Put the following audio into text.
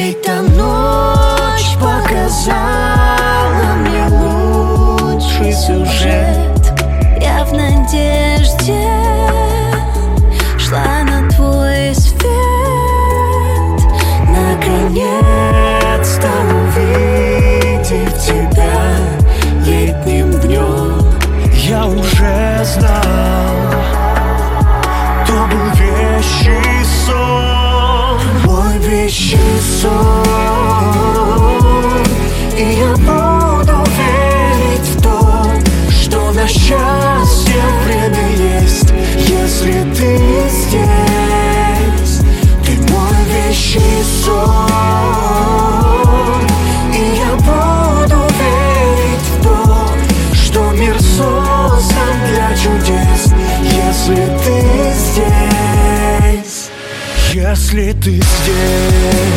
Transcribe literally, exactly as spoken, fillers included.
Эта ночь показала мне лучший сюжет. Я в надежде шла на твой свет. Наконец-то увидев тебя летним днем, я уже знал, то был вещий сон, мой вещий сон. И я буду верить в то, что на счастье время есть, если ты здесь. Ты мой вещий сон. И я буду верить в то, что мир создан для чудес, если ты здесь. Если ты здесь.